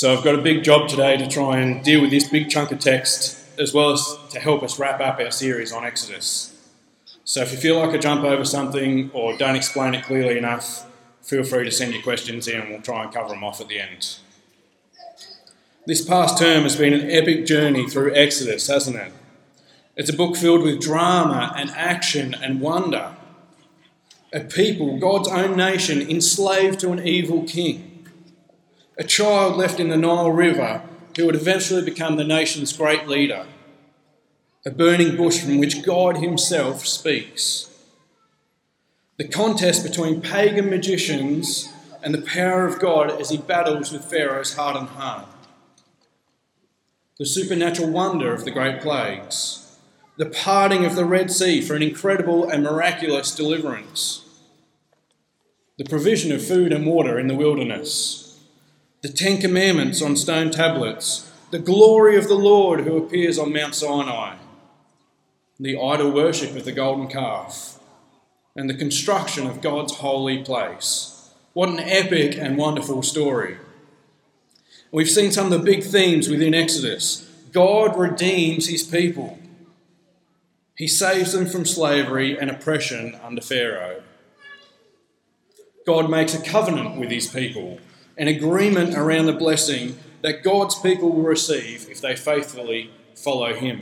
So I've got a big job today to try and deal with this big chunk of text, as well as to help us wrap up our series on Exodus. So if you feel like I jump over something or don't explain it clearly enough, feel free to send your questions in and we'll try and cover them off at the end. This past term has been an epic journey through Exodus, hasn't it? It's a book filled with drama and action and wonder. A people, God's own nation, enslaved to an evil king. A child left in the Nile River who would eventually become the nation's great leader. A burning bush from which God himself speaks. The contest between pagan magicians and the power of God as he battles with Pharaoh's hardened heart. The supernatural wonder of the great plagues. The parting of the Red Sea for an incredible and miraculous deliverance. The provision of food and water in the wilderness. The Ten Commandments on stone tablets. The glory of the Lord who appears on Mount Sinai. The idol worship of the golden calf. And the construction of God's holy place. What an epic and wonderful story. We've seen some of the big themes within Exodus. God redeems his people. He saves them from slavery and oppression under Pharaoh. God makes a covenant with his people, an agreement around the blessing that God's people will receive if they faithfully follow him.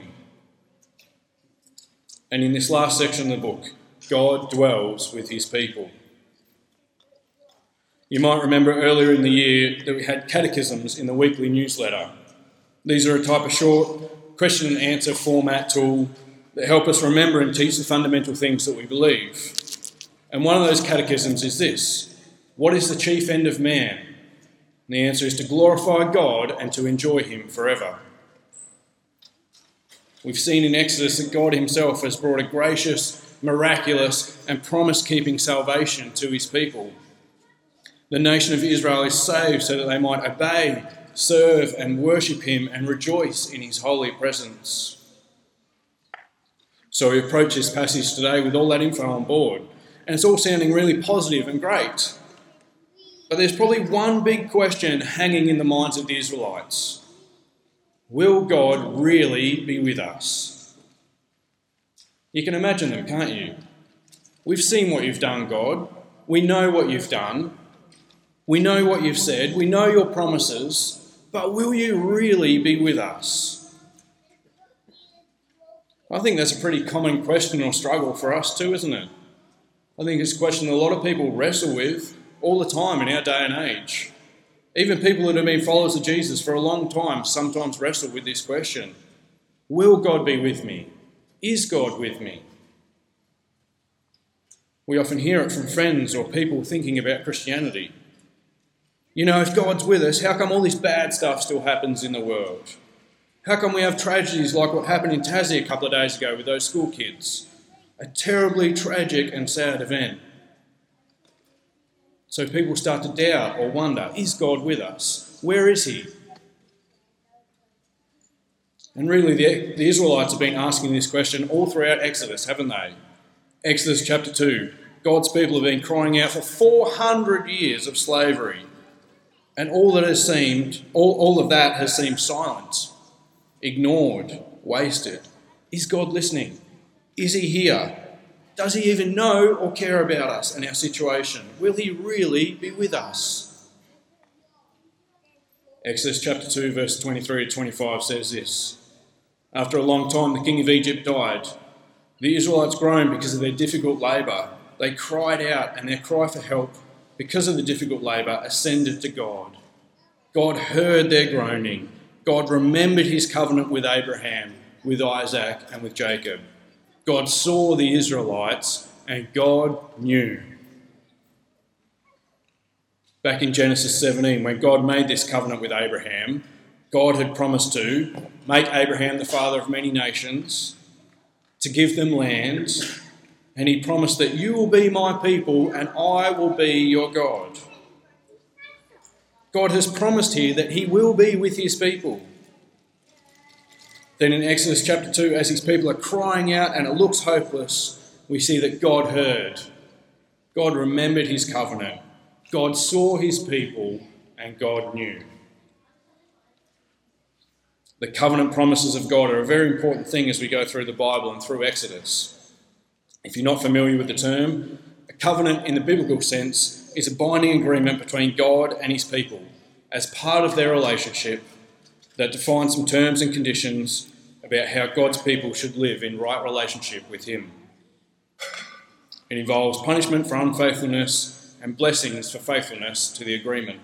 And in this last section of the book, God dwells with his people. You might remember earlier in the year that we had catechisms in the weekly newsletter. These are a type of short question and answer format tool that help us remember and teach the fundamental things that we believe. And one of those catechisms is this: what is the chief end of man? And the answer is to glorify God and to enjoy him forever. We've seen in Exodus that God himself has brought a gracious, miraculous and promise-keeping salvation to his people. The nation of Israel is saved so that they might obey, serve and worship him and rejoice in his holy presence. So we approach this passage today with all that info on board, and it's all sounding really positive and great. But there's probably one big question hanging in the minds of the Israelites. Will God really be with us? You can imagine them, can't you? We've seen what you've done, God. We know what you've done. We know what you've said. We know your promises. But will you really be with us? I think that's a pretty common question or struggle for us too, isn't it? I think it's a question a lot of people wrestle with all the time in our day and age. Even people that have been followers of Jesus for a long time sometimes wrestle with this question. Will God be with me? Is God with me? We often hear it from friends or people thinking about Christianity. You know, if God's with us, how come all this bad stuff still happens in the world? How come we have tragedies like what happened in Tassie a couple of days ago with those school kids? A terribly tragic and sad event. So people start to doubt or wonder, is God with us? Where is he? And really the Israelites have been asking this question all throughout Exodus, haven't they? Exodus chapter 2, God's people have been crying out for 400 years of slavery. And all of that has seemed silent, ignored, wasted. Is God listening? Is he here? Does he even know or care about us and our situation? Will he really be with us? Exodus chapter 2 verse 23 to 25 says this: After a long time the king of Egypt died. The Israelites groaned because of their difficult labour. They cried out, and their cry for help because of the difficult labour ascended to God. God heard their groaning. God remembered his covenant with Abraham, with Isaac and with Jacob. God saw the Israelites and God knew. Back in Genesis 17, when God made this covenant with Abraham, God had promised to make Abraham the father of many nations, to give them land, and he promised that you will be my people and I will be your God. God has promised here that he will be with his people. Then in Exodus chapter 2, as his people are crying out and it looks hopeless, we see that God heard. God remembered his covenant. God saw his people and God knew. The covenant promises of God are a very important thing as we go through the Bible and through Exodus. If you're not familiar with the term, a covenant in the biblical sense is a binding agreement between God and his people as part of their relationship that defines some terms and conditions about how God's people should live in right relationship with him. It involves punishment for unfaithfulness and blessings for faithfulness to the agreement.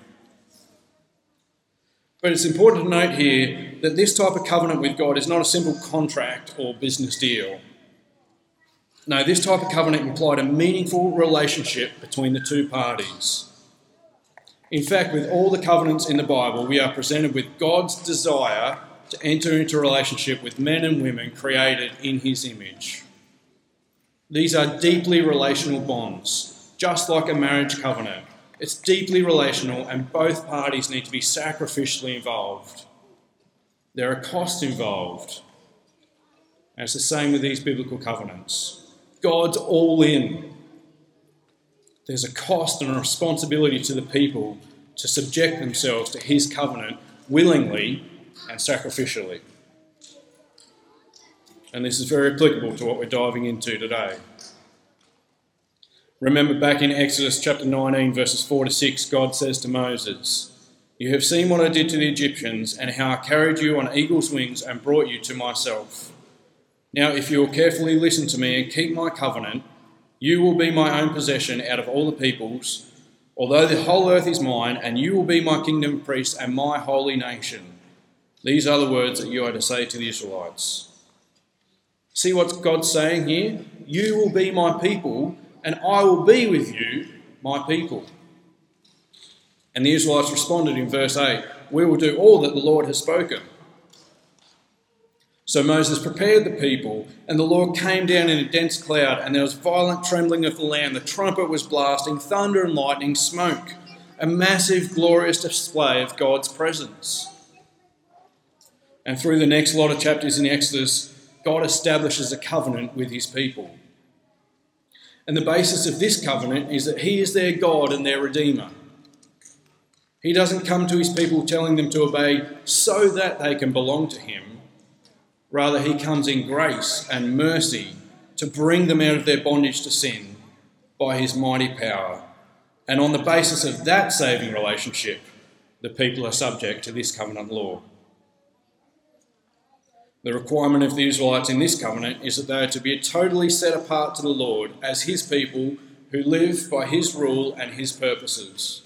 But it's important to note here that this type of covenant with God is not a simple contract or business deal. No, this type of covenant implied a meaningful relationship between the two parties. In fact, with all the covenants in the Bible, we are presented with God's desire to enter into a relationship with men and women created in his image. These are deeply relational bonds, just like a marriage covenant. It's deeply relational and both parties need to be sacrificially involved. There are costs involved. And it's the same with these biblical covenants. God's all in. There's a cost and a responsibility to the people to subject themselves to his covenant willingly and sacrificially. And this is very applicable to what we're diving into today. Remember back in Exodus chapter 19, verses 4 to 6, God says to Moses, "You have seen what I did to the Egyptians and how I carried you on eagle's wings and brought you to myself. Now, if you will carefully listen to me and keep my covenant, you will be my own possession out of all the peoples, although the whole earth is mine, and you will be my kingdom priests and my holy nation." These are the words that you are to say to the Israelites. See what God's saying here? You will be my people, and I will be with you, my people. And the Israelites responded in verse 8, "We will do all that the Lord has spoken." So Moses prepared the people, and the Lord came down in a dense cloud, and there was violent trembling of the land. The trumpet was blasting, thunder and lightning, smoke, a massive, glorious display of God's presence. And through the next lot of chapters in Exodus, God establishes a covenant with his people. And the basis of this covenant is that he is their God and their Redeemer. He doesn't come to his people telling them to obey so that they can belong to him. Rather, he comes in grace and mercy to bring them out of their bondage to sin by his mighty power. And on the basis of that saving relationship, the people are subject to this covenant law. The requirement of the Israelites in this covenant is that they are to be totally set apart to the Lord as his people who live by his rule and his purposes.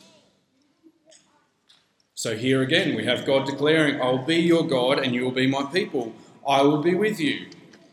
So here again we have God declaring, "I will be your God and you will be my people. I will be with you."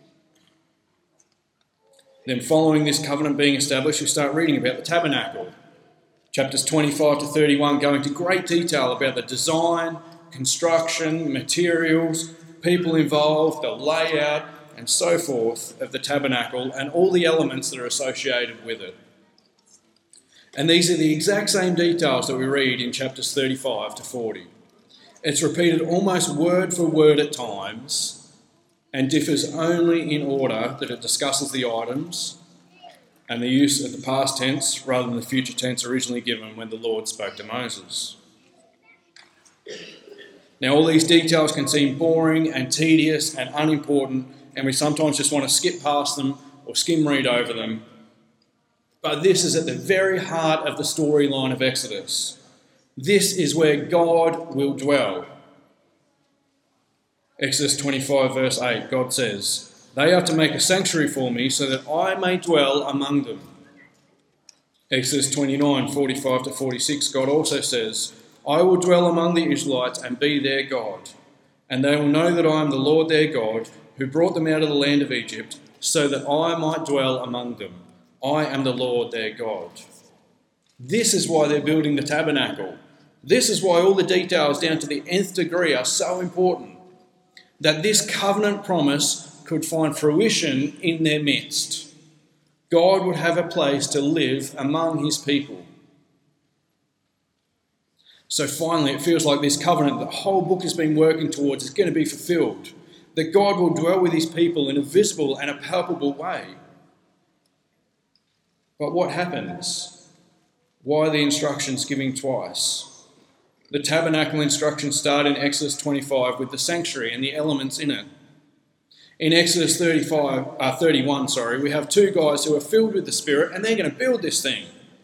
Then following this covenant being established, we start reading about the tabernacle. Chapters 25 to 31 go into great detail about the design, construction, materials, people involved, the layout, and so forth of the tabernacle and all the elements that are associated with it. And these are the exact same details that we read in chapters 35 to 40. It's repeated almost word for word at times and differs only in order that it discusses the items and the use of the past tense rather than the future tense originally given when the Lord spoke to Moses. Now, all these details can seem boring and tedious and unimportant, and we sometimes just want to skip past them or skim read over them. But this is at the very heart of the storyline of Exodus. This is where God will dwell. Exodus 25 verse 8, God says, "They are to make a sanctuary for me so that I may dwell among them." Exodus 29, 45 to 46, God also says, "I will dwell among the Israelites and be their God, and they will know that I am the Lord their God, who brought them out of the land of Egypt, so that I might dwell among them. I am the Lord their God." This is why they're building the tabernacle. This is why all the details down to the nth degree are so important. That this covenant promise could find fruition in their midst. God would have a place to live among his people. So finally, it feels like this covenant the whole book has been working towards is going to be fulfilled. That God will dwell with his people in a visible and a palpable way. But what happens? Why the instructions giving twice? The tabernacle instructions start in Exodus 25 with the sanctuary and the elements in it. In Exodus 31, we have two guys who are filled with the Spirit and they're going to build this thing.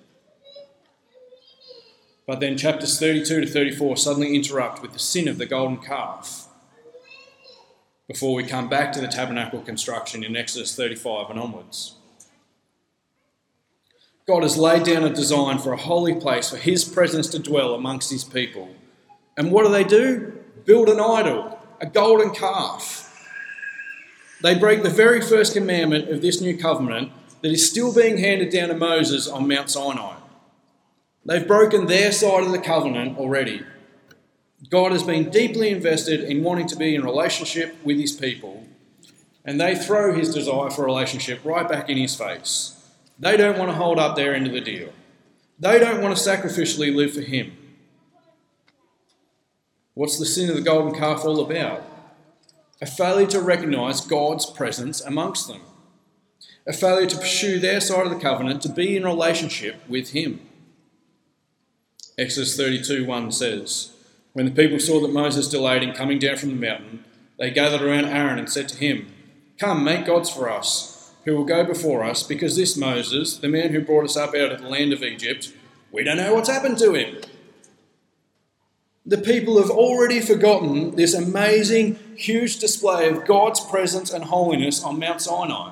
But then chapters 32 to 34 suddenly interrupt with the sin of the golden calf before we come back to the tabernacle construction in Exodus 35 and onwards. God has laid down a design for a holy place for his presence to dwell amongst his people. And what do? Build an idol, a golden calf. They break the very first commandment of this new covenant that is still being handed down to Moses on Mount Sinai. They've broken their side of the covenant already. God has been deeply invested in wanting to be in relationship with his people, and they throw his desire for relationship right back in his face. They don't want to hold up their end of the deal. They don't want to sacrificially live for him. What's the sin of the golden calf all about? A failure to recognise God's presence amongst them. A failure to pursue their side of the covenant, to be in relationship with him. Exodus 32:1 says, "When the people saw that Moses delayed in coming down from the mountain, they gathered around Aaron and said to him, 'Come, make gods for us, who will go before us, because this Moses, the man who brought us up out of the land of Egypt, we don't know what's happened to him.'" The people have already forgotten this amazing, huge display of God's presence and holiness on Mount Sinai.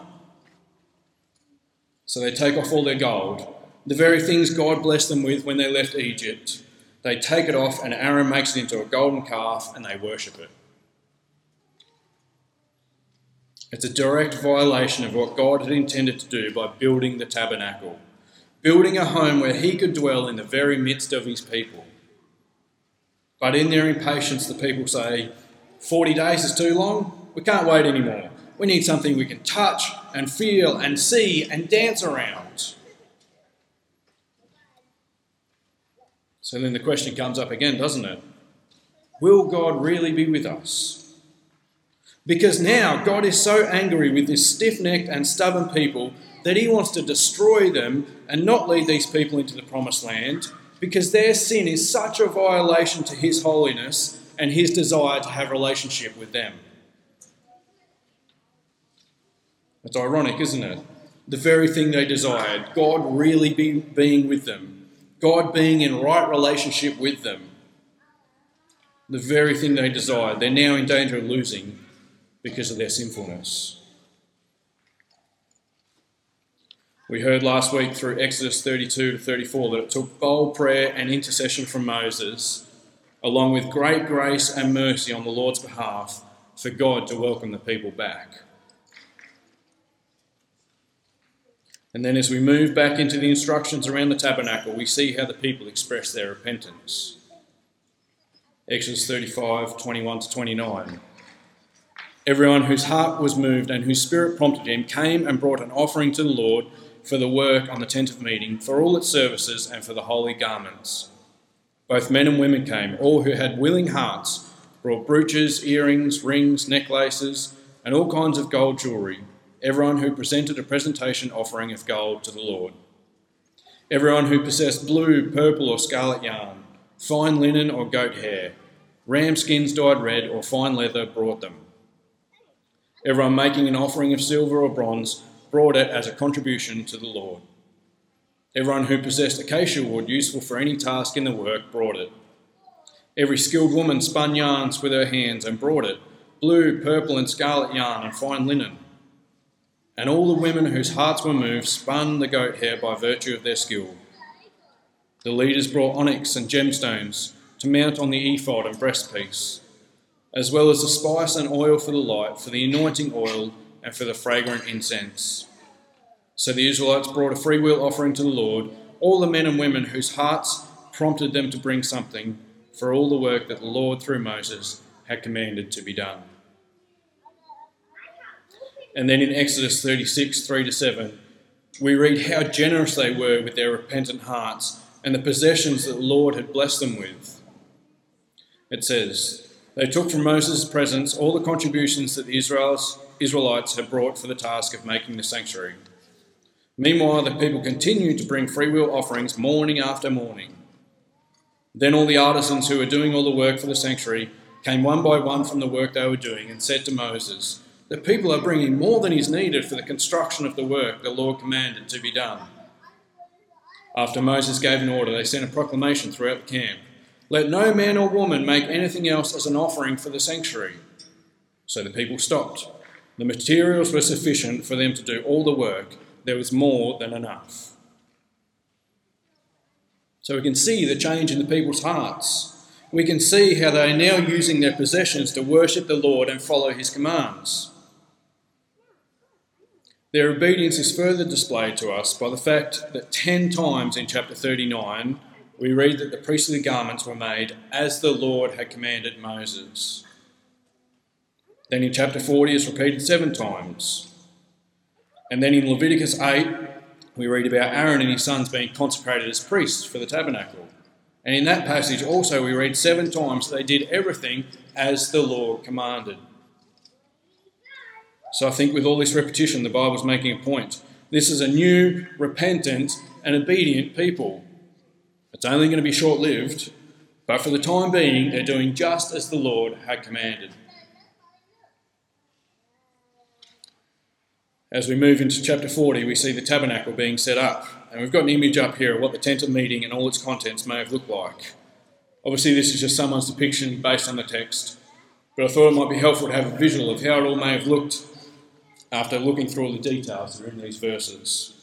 So they take off all their gold, the very things God blessed them with when they left Egypt. They take it off and Aaron makes it into a golden calf and they worship it. It's a direct violation of what God had intended to do by building the tabernacle, building a home where he could dwell in the very midst of his people. But in their impatience, the people say, 40 days is too long, we can't wait anymore. We need something we can touch and feel and see and dance around. So then the question comes up again, doesn't it? Will God really be with us? Because now God is so angry with this stiff-necked and stubborn people that he wants to destroy them and not lead these people into the promised land, because their sin is such a violation to his holiness and his desire to have a relationship with them. It's ironic, isn't it? The very thing they desired, God really being with them, God being in right relationship with them, the very thing they desired, they're now in danger of losing because of their sinfulness. We heard last week through Exodus 32 to 34 that it took bold prayer and intercession from Moses, along with great grace and mercy on the Lord's behalf, for God to welcome the people back. And then as we move back into the instructions around the tabernacle, we see how the people express their repentance. Exodus 35, 21 to 29. Everyone whose heart was moved and whose spirit prompted him came and brought an offering to the Lord for the work on the tent of meeting, for all its services and for the holy garments. Both men and women came, all who had willing hearts, brought brooches, earrings, rings, necklaces, and all kinds of gold jewellery. Everyone who presented a presentation offering of gold to the Lord. Everyone who possessed blue, purple or scarlet yarn, fine linen or goat hair, ram skins dyed red or fine leather brought them. Everyone making an offering of silver or bronze brought it as a contribution to the Lord. Everyone who possessed acacia wood useful for any task in the work brought it. Every skilled woman spun yarns with her hands and brought it, blue, purple and scarlet yarn and fine linen. And all the women whose hearts were moved spun the goat hair by virtue of their skill. The leaders brought onyx and gemstones to mount on the ephod and breastpiece, as well as the spice and oil for the light, for the anointing oil, and for the fragrant incense. So the Israelites brought a freewill offering to the Lord, all the men and women whose hearts prompted them to bring something for all the work that the Lord, through Moses, had commanded to be done. And then in Exodus 36, 3-7, we read how generous they were with their repentant hearts and the possessions that the Lord had blessed them with. It says, "They took from Moses' presence all the contributions that the Israelites had brought for the task of making the sanctuary. Meanwhile, the people continued to bring freewill offerings morning after morning. Then all the artisans who were doing all the work for the sanctuary came one by one from the work they were doing and said to Moses, "The people are bringing more than is needed for the construction of the work the Lord commanded to be done." After Moses gave an order, they sent a proclamation throughout the camp, "Let no man or woman make anything else as an offering for the sanctuary." So the people stopped. The materials were sufficient for them to do all the work. There was more than enough. So we can see the change in the people's hearts. We can see how they are now using their possessions to worship the Lord and follow his commands. Their obedience is further displayed to us by the fact that 10 times in chapter 39 we read that the priestly garments were made as the Lord had commanded Moses. Then in chapter 40 it's repeated 7 times. And then in Leviticus 8 we read about Aaron and his sons being consecrated as priests for the tabernacle. And in that passage also we read 7 times they did everything as the Lord commanded. So I think with all this repetition, the Bible's making a point. This is a new, repentant and obedient people. It's only going to be short-lived, but for the time being, they're doing just as the Lord had commanded. As we move into chapter 40, we see the tabernacle being set up. And we've got an image up here of what the tent of meeting and all its contents may have looked like. Obviously, this is just someone's depiction based on the text, but I thought it might be helpful to have a visual of how it all may have looked after looking through all the details that are in these verses.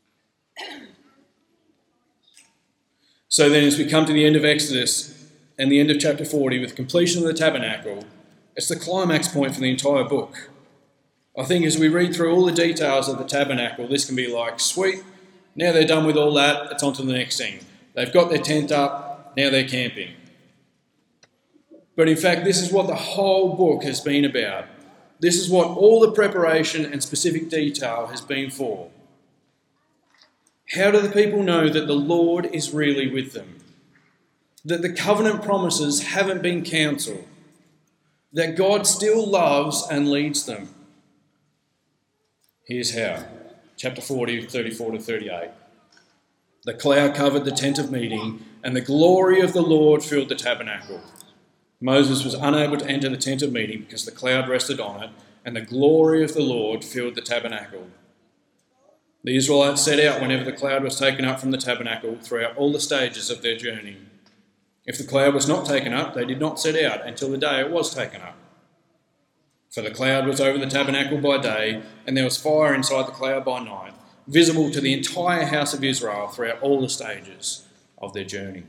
So then, as we come to the end of Exodus and the end of chapter 40 with completion of the tabernacle, it's the climax point for the entire book. I think as we read through all the details of the tabernacle, this can be like, sweet, now they're done with all that, it's on to the next thing. They've got their tent up, now they're camping. But in fact, this is what the whole book has been about. This is what all the preparation and specific detail has been for. How do the people know that the Lord is really with them? That the covenant promises haven't been cancelled? That God still loves and leads them? Here's how. Chapter 40, 34 to 38. The cloud covered the tent of meeting, and the glory of the Lord filled the tabernacle. Moses was unable to enter the tent of meeting because the cloud rested on it, and the glory of the Lord filled the tabernacle. The Israelites set out whenever the cloud was taken up from the tabernacle throughout all the stages of their journey. If the cloud was not taken up, they did not set out until the day it was taken up. For the cloud was over the tabernacle by day, and there was fire inside the cloud by night, visible to the entire house of Israel throughout all the stages of their journey.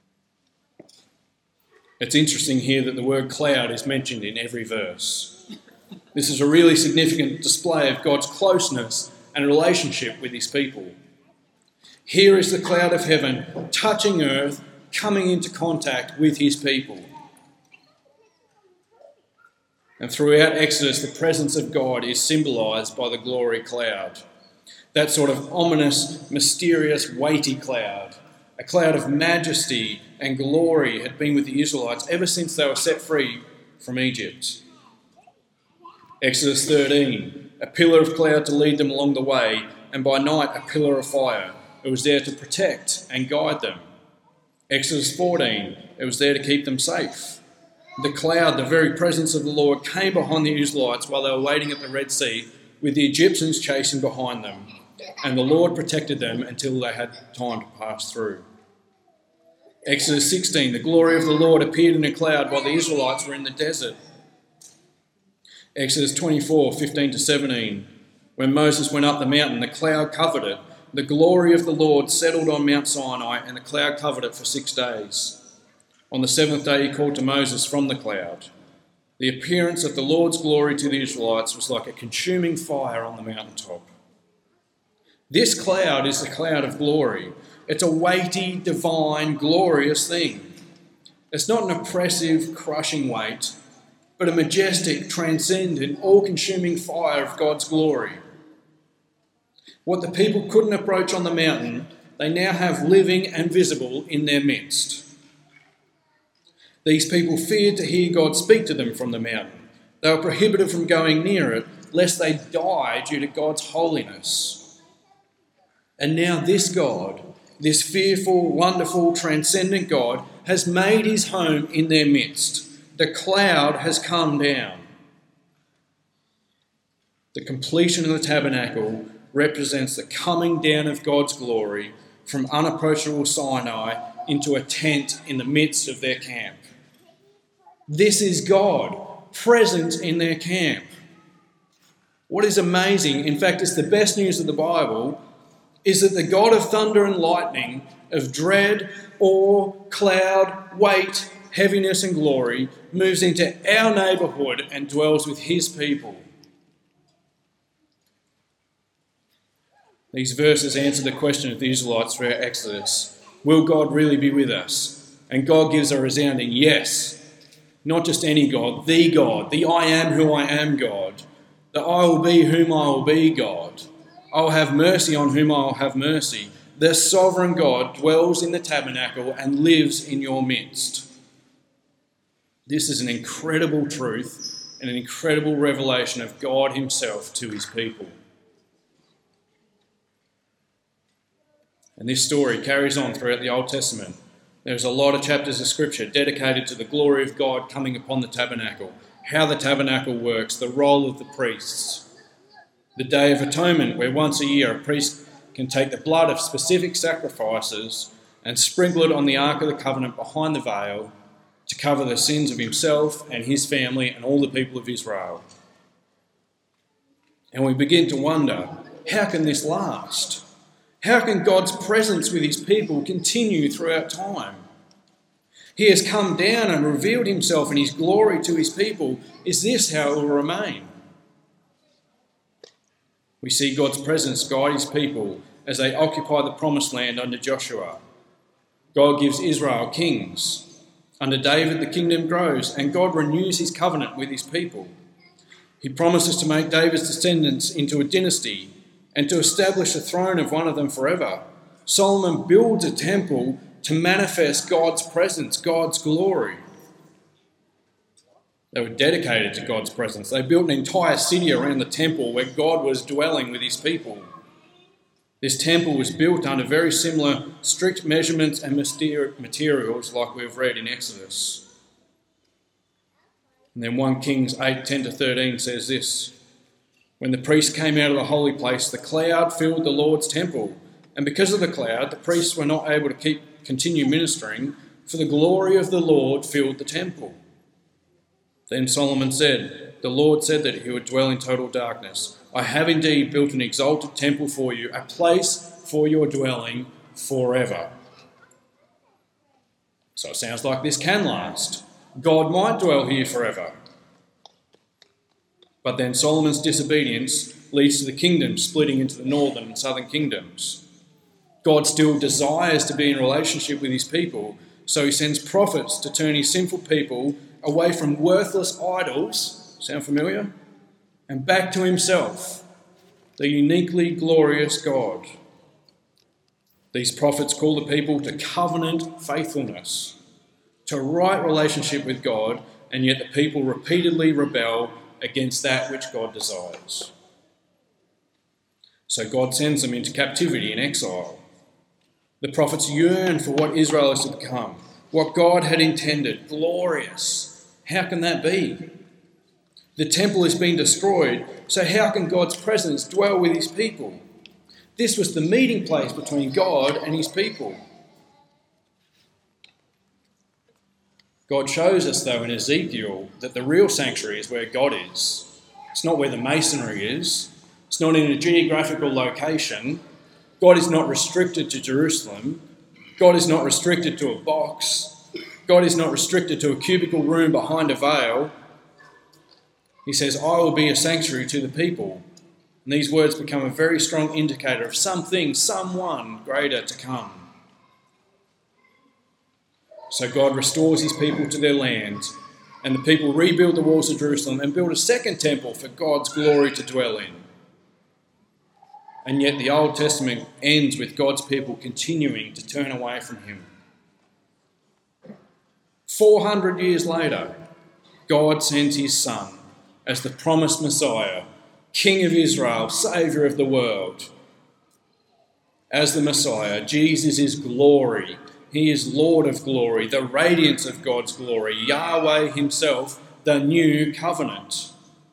It's interesting here that the word cloud is mentioned in every verse. This is a really significant display of God's closeness and relationship with his people. Here is the cloud of heaven touching earth, coming into contact with his people. And throughout Exodus, the presence of God is symbolised by the glory cloud. That sort of ominous, mysterious, weighty cloud. A cloud of majesty and glory had been with the Israelites ever since they were set free from Egypt. Exodus 13, a pillar of cloud to lead them along the way, and by night a pillar of fire. It was there to protect and guide them. Exodus 14, it was there to keep them safe. The cloud, the very presence of the Lord, came behind the Israelites while they were waiting at the Red Sea, with the Egyptians chasing behind them. And the Lord protected them until they had time to pass through. Exodus 16, the glory of the Lord appeared in a cloud while the Israelites were in the desert. Exodus 24, 15 to 17, when Moses went up the mountain, the cloud covered it. The glory of the Lord settled on Mount Sinai, and the cloud covered it for 6 days. On the 7th day he called to Moses from the cloud. The appearance of the Lord's glory to the Israelites was like a consuming fire on the mountaintop. This cloud is the cloud of glory. It's a weighty, divine, glorious thing. It's not an oppressive, crushing weight, but a majestic, transcendent, all-consuming fire of God's glory. What the people couldn't approach on the mountain, they now have living and visible in their midst. These people feared to hear God speak to them from the mountain. They were prohibited from going near it, lest they die due to God's holiness. And now this God, this fearful, wonderful, transcendent God, has made his home in their midst. The cloud has come down. The completion of the tabernacle represents the coming down of God's glory from unapproachable Sinai into a tent in the midst of their camp. This is God present in their camp. What is amazing, in fact, it's the best news of the Bible, is that the God of thunder and lightning, of dread, awe, cloud, weight, heaviness and glory, moves into our neighbourhood and dwells with his people. These verses answer the question of the Israelites throughout Exodus. Will God really be with us? And God gives a resounding yes. Not just any God, the I am who I am God, the I will be whom I will be God. I will have mercy on whom I will have mercy. The sovereign God dwells in the tabernacle and lives in your midst. This is an incredible truth and an incredible revelation of God himself to his people. And this story carries on throughout the Old Testament. There's a lot of chapters of Scripture dedicated to the glory of God coming upon the tabernacle, how the tabernacle works, the role of the priests. The Day of Atonement, where once a year a priest can take the blood of specific sacrifices and sprinkle it on the Ark of the Covenant behind the veil to cover the sins of himself and his family and all the people of Israel. And we begin to wonder, how can this last? How can God's presence with his people continue throughout time? He has come down and revealed himself and his glory to his people. Is this how it will remain? We see God's presence guide his people as they occupy the promised land under Joshua. God gives Israel kings. Under David, the kingdom grows, and God renews his covenant with his people. He promises to make David's descendants into a dynasty and to establish a throne of one of them forever. Solomon builds a temple to manifest God's presence, God's glory. They were dedicated to God's presence. They built an entire city around the temple where God was dwelling with his people. This temple was built under very similar strict measurements and materials like we've read in Exodus. And then 1 Kings 8:10-13 says this: When the priest came out of the holy place, the cloud filled the Lord's temple. And because of the cloud, the priests were not able to continue ministering, for the glory of the Lord filled the temple. Then Solomon said, the Lord said that he would dwell in total darkness. I have indeed built an exalted temple for you, a place for your dwelling forever. So it sounds like this can last. God might dwell here forever. But then Solomon's disobedience leads to the kingdom splitting into the northern and southern kingdoms. God still desires to be in relationship with his people, so he sends prophets to turn his sinful people away from worthless idols, sound familiar? And back to himself, the uniquely glorious God. These prophets call the people to covenant faithfulness, to right relationship with God, and yet the people repeatedly rebel against that which God desires. So God sends them into captivity and exile. The prophets yearn for what Israel is to become, what God had intended, glorious. How can that be? The temple has been destroyed, so how can God's presence dwell with his people? This was the meeting place between God and his people. God shows us, though, in Ezekiel that the real sanctuary is where God is. It's not where the masonry is. It's not in a geographical location. God is not restricted to Jerusalem. God is not restricted to a box. God is not restricted to a cubicle room behind a veil. He says, I will be a sanctuary to the people. And these words become a very strong indicator of something, someone greater to come. So God restores his people to their land, and the people rebuild the walls of Jerusalem and build a second temple for God's glory to dwell in. And yet the Old Testament ends with God's people continuing to turn away from him. 400 years later, God sends his Son as the promised Messiah, King of Israel, Saviour of the world. As the Messiah, Jesus is glory. He is Lord of glory, the radiance of God's glory, Yahweh himself, the new covenant.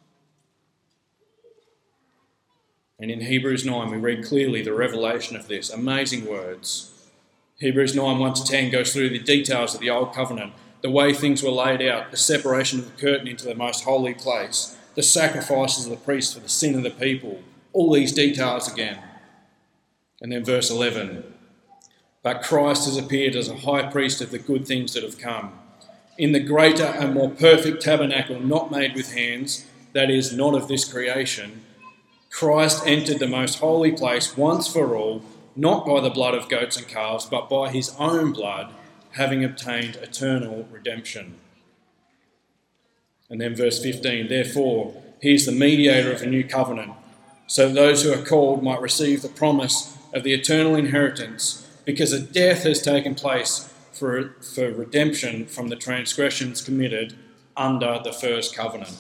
And in Hebrews 9 we read clearly the revelation of this. Amazing words. Hebrews 9, 1-10 goes through the details of the old covenant, the way things were laid out, the separation of the curtain into the most holy place, the sacrifices of the priests for the sin of the people, all these details again. And then verse 11, but Christ has appeared as a high priest of the good things that have come, in the greater and more perfect tabernacle not made with hands, that is, not of this creation. Christ entered the most holy place once for all, not by the blood of goats and calves, but by his own blood, having obtained eternal redemption. And then verse 15, therefore, he is the mediator of a new covenant, so that those who are called might receive the promise of the eternal inheritance, because a death has taken place for redemption from the transgressions committed under the first covenant.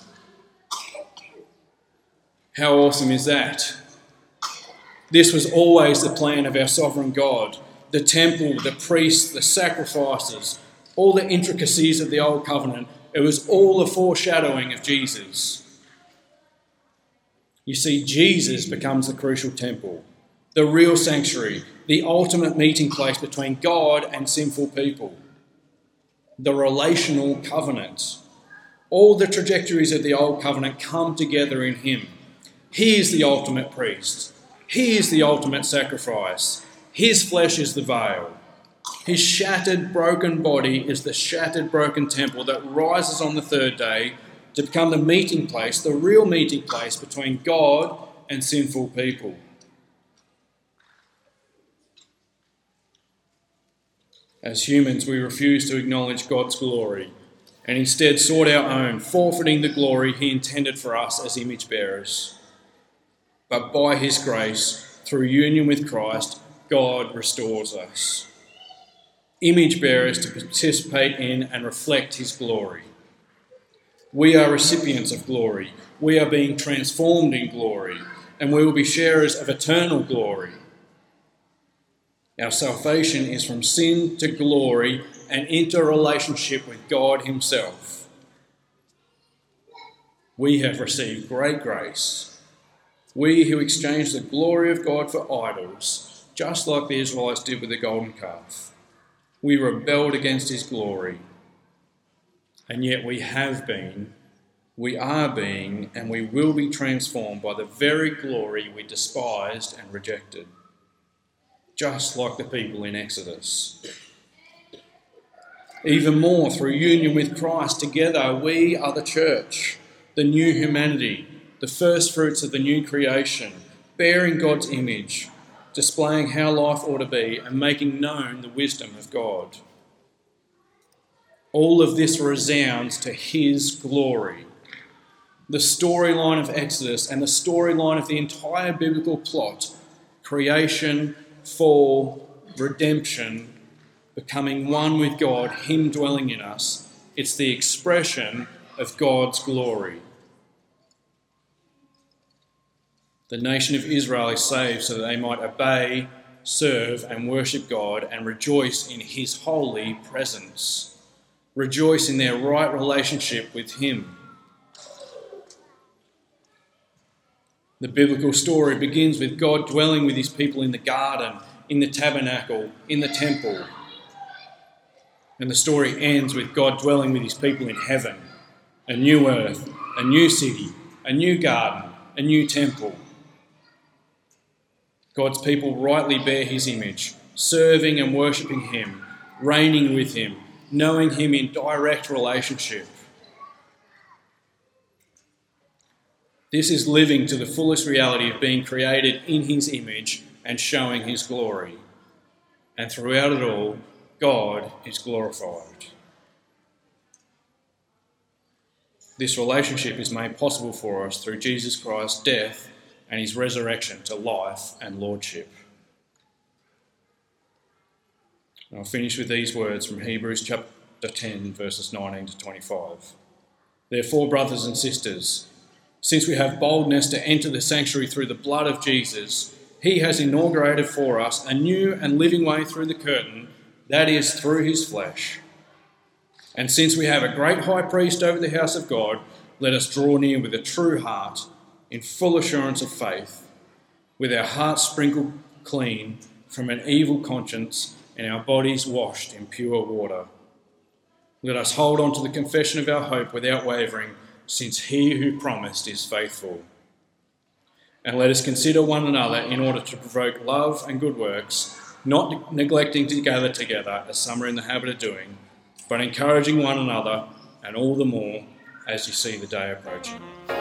How awesome is that? This was always the plan of our sovereign God. The temple, the priests, the sacrifices, all the intricacies of the old covenant, it was all a foreshadowing of Jesus. You see, Jesus becomes the crucial temple, the real sanctuary, the ultimate meeting place between God and sinful people, the relational covenant. All the trajectories of the old covenant come together in him. He is the ultimate priest. He is the ultimate sacrifice. His flesh is the veil. His shattered, broken body is the shattered, broken temple that rises on the third day to become the meeting place, the real meeting place between God and sinful people. As humans, we refuse to acknowledge God's glory and instead sought our own, forfeiting the glory he intended for us as image bearers. But by his grace, through union with Christ, God restores us, image bearers to participate in and reflect his glory. We are recipients of glory. We are being transformed in glory, and we will be sharers of eternal glory. Our salvation is from sin to glory and into relationship with God himself. We have received great grace. We who exchanged the glory of God for idols, just like the Israelites did with the golden calf. We rebelled against his glory. And yet we have been, we are being, and we will be transformed by the very glory we despised and rejected. Just like the people in Exodus. Even more, through union with Christ, together we are the church, the new humanity, the first fruits of the new creation, bearing God's image, displaying how life ought to be and making known the wisdom of God. All of this resounds to his glory. The storyline of Exodus and the storyline of the entire biblical plot, creation, fall, redemption, becoming one with God, him dwelling in us, it's the expression of God's glory. The nation of Israel is saved so that they might obey, serve and worship God and rejoice in his holy presence. Rejoice in their right relationship with him. The biblical story begins with God dwelling with his people in the garden, in the tabernacle, in the temple. And the story ends with God dwelling with his people in heaven, a new earth, a new city, a new garden, a new temple. God's people rightly bear his image, serving and worshipping him, reigning with him, knowing him in direct relationship. This is living to the fullest reality of being created in his image and showing his glory. And throughout it all, God is glorified. This relationship is made possible for us through Jesus Christ's death and his resurrection to life and lordship. And I'll finish with these words from Hebrews chapter 10, verses 19 to 25. Therefore, brothers and sisters, since we have boldness to enter the sanctuary through the blood of Jesus, he has inaugurated for us a new and living way through the curtain, that is, through his flesh. And since we have a great high priest over the house of God, let us draw near with a true heart, in full assurance of faith, with our hearts sprinkled clean from an evil conscience and our bodies washed in pure water. Let us hold on to the confession of our hope without wavering, since he who promised is faithful. And let us consider one another in order to provoke love and good works, not neglecting to gather together, as some are in the habit of doing, but encouraging one another, and all the more as you see the day approaching.